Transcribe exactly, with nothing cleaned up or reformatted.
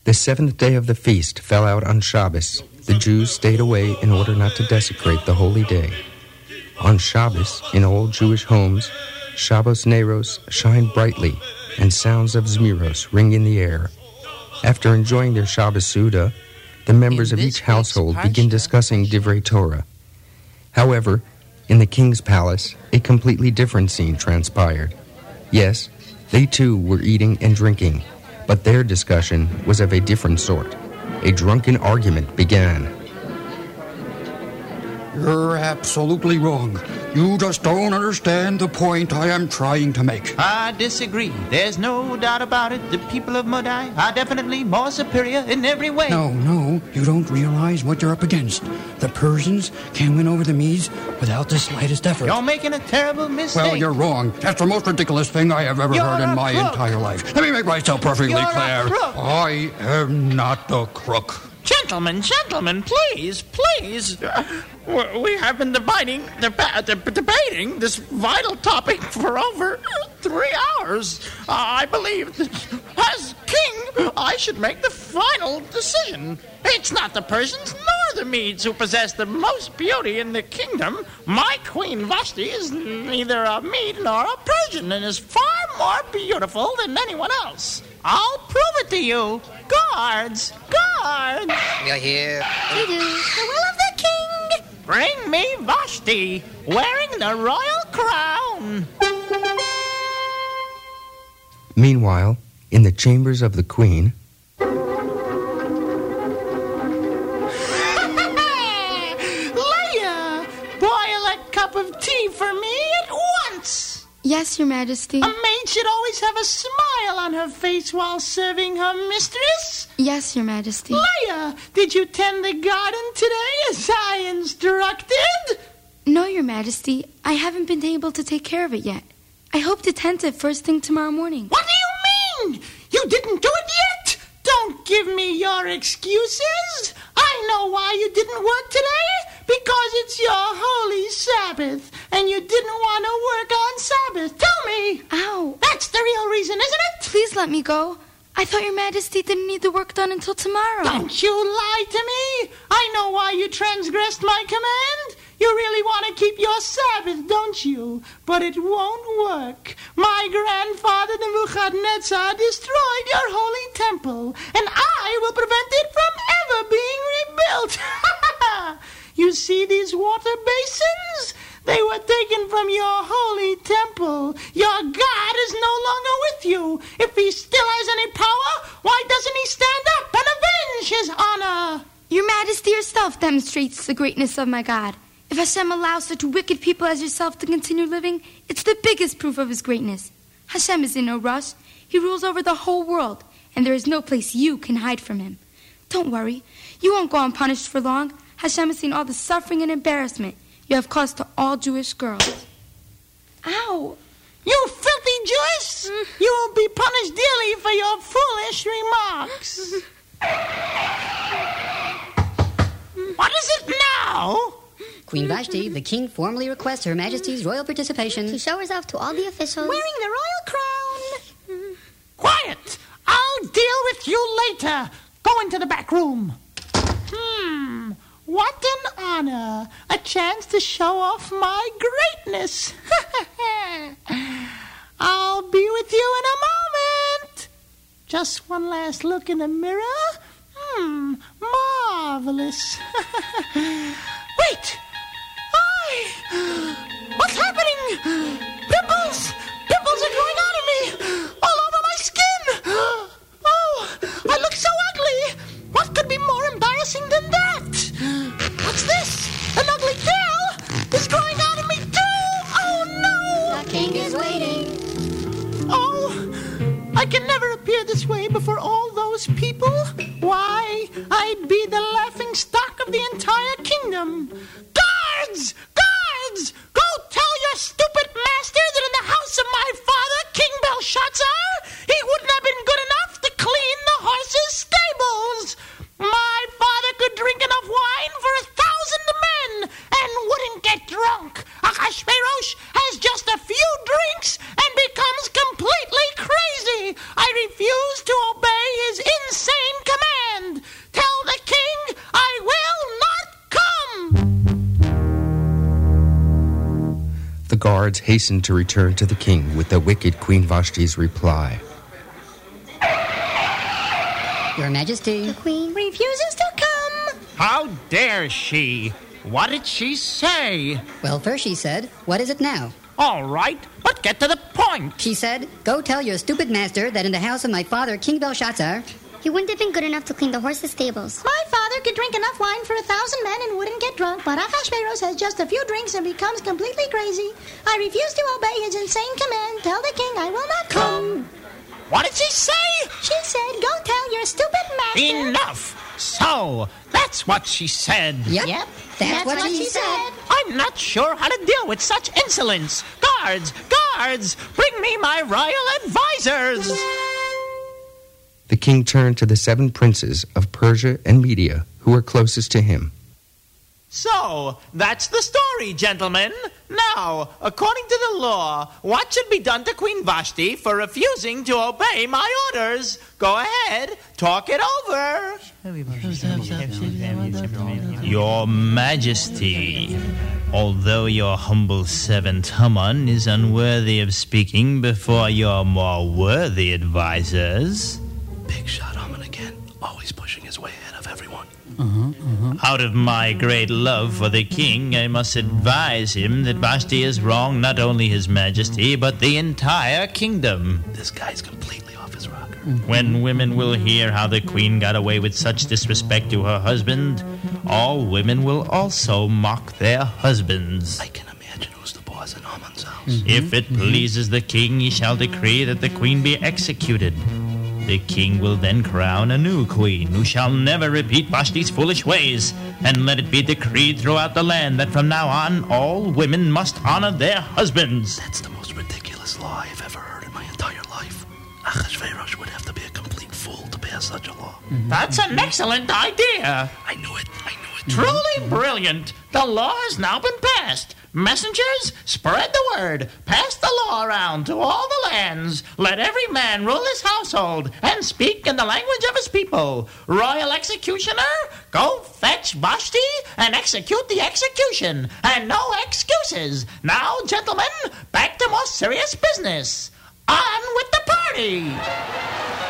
The seventh day of the feast fell out on Shabbos. The Jews stayed away in order not to desecrate the holy day. On Shabbos, in all Jewish homes, Shabbos Neros shine brightly, and sounds of Zmiros ring in the air. After enjoying their Shabbos Suda, the members of each household begin discussing Divrei Torah. However, in the king's palace, a completely different scene transpired. Yes, they too were eating and drinking, but their discussion was of a different sort. A drunken argument began. You're absolutely wrong. You just don't understand the point I am trying to make. I disagree. There's no doubt about it. The people of Modai are definitely more superior in every way. No, no, you don't realize what you're up against. The Persians can win over the Medes without the slightest effort. You're making a terrible mistake. Well, you're wrong. That's the most ridiculous thing I have ever You're heard in my crook. entire life. Let me make myself perfectly You're a clear. crook. I am not the crook. Gentlemen, gentlemen, please, please. Uh, we have been debating, deba- deb- debating this vital topic for over three hours. Uh, I believe that as king, I should make the final decision. It's not the Persians nor the Medes who possess the most beauty in the kingdom. My queen Vashti is neither a Mede nor a Persian and is far more beautiful than anyone else. I'll prove it to you. Guards! Guards! You're here. We do. The will of the king. Bring me Vashti, wearing the royal crown. Meanwhile, in the chambers of the queen... Leia! Boil a cup of tea for me at once! Yes, Your Majesty. A maid should always have a smile on her face while serving her mistress. Yes, Your Majesty. Leia, did you tend the garden today as I instructed? No, Your Majesty. I haven't been able to take care of it yet. I hope to tend it first thing tomorrow morning. What do you mean? You didn't do it yet? Don't give me your excuses. I know why you didn't work today. Because it's your holy Sabbath, and you didn't want to work on Sabbath. Tell me. Ow. That's the real reason, isn't it? Please let me go. I thought Your Majesty didn't need the work done until tomorrow. Don't you lie to me. I know why you transgressed my command. You really want to keep your Sabbath, don't you? But it won't work. My grandfather Nebuchadnezzar destroyed your holy temple, and I will prevent it from ever being rebuilt. You see these water basins? They were taken from your holy temple. Your God is no longer with you. If he still has any power, why doesn't he stand up and avenge his honor? Your Majesty yourself demonstrates the greatness of my God. If Hashem allows such wicked people as yourself to continue living, it's the biggest proof of his greatness. Hashem is in no rush. He rules over the whole world, and there is no place you can hide from him. Don't worry. You won't go unpunished for long. Hashem has seen all the suffering and embarrassment you have caused to all Jewish girls. Ow! You filthy Jewess! Mm. You will be punished dearly for your foolish remarks. What is it now? Queen Vashti, the king formally requests Her Majesty's royal participation to show herself to all the officials wearing the royal crown. Quiet! I'll deal with you later. Go into the back room. Hmm, what an honor. A chance to show off my greatness. I'll be with you in a moment. Just one last look in the mirror. Hmm, marvelous. Wait! I... What's happening? Pimples! Pimples are growing out of me! All over my skin! Oh, I look so ugly! What could be more embarrassing than that? What's this? An ugly tail is growing out of me too! Oh no! The king is waiting. Oh, I can never appear this way before all those people. Why, I'd be the laughing stock of the entire kingdom. Guards! Guards! Go tell your stupid master that in the house of my father, King Belshazzar, he wouldn't have been good enough to clean the horses' stables. My father could drink enough wine for a thousand men and wouldn't get drunk. Ahasuerus has just a few drinks and becomes completely crazy. I refuse to obey his insane command. guards hastened to return to the king with the wicked Queen Vashti's reply. Your Majesty. The Queen refuses to come. How dare she? What did she say? Well, first she said, what is it now? All right, but get to the point. She said, go tell your stupid master that in the house of my father, King Belshazzar, He wouldn't have been good enough to clean the horses' stables. My father could drink enough wine for a thousand men and wouldn't get drunk, but Ahasuerus has just a few drinks and becomes completely crazy. I refuse to obey his insane command. Tell the king I will not come. What did she say? She said, go tell your stupid master. Enough! So, that's what she said. Yep, Yep, that's, that's what, what she she said. said. I'm not sure how to deal with such insolence. Guards! Guards! Bring me my royal advisors! The king turned to the seven princes of Persia and Media who were closest to him. So, that's the story, gentlemen. Now, according to the law, what should be done to Queen Vashti for refusing to obey my orders? Go ahead, talk it over. Your Majesty, although your humble servant Haman is unworthy of speaking before your more worthy advisors... Big shot Haman again, always pushing his way ahead of everyone. Uh-huh, uh-huh. Out of my great love for the king, I must advise him that Vashti is wrong, not only his majesty, but the entire kingdom. This guy's completely off his rocker. Mm-hmm. When women will hear how the queen got away with such disrespect to her husband, all women will also mock their husbands. I can imagine who's the boss in Haman's house. Mm-hmm. If it pleases the king, he shall decree that the queen be executed. The king will then crown a new queen who shall never repeat Vashti's foolish ways, and let it be decreed throughout the land that from now on all women must honor their husbands. That's the most ridiculous law I've ever heard in my entire life. Ahasuerus would have to be a complete fool to pass such a law. Mm-hmm. That's an excellent idea. I knew it. I knew it. Truly brilliant. The law has now been passed. Messengers, spread the word. Pass the law around to all the lands. Let every man rule his household and speak in the language of his people. Royal executioner, go fetch Vashti and execute the execution. And no excuses. Now, gentlemen, back to more serious business. On with the party.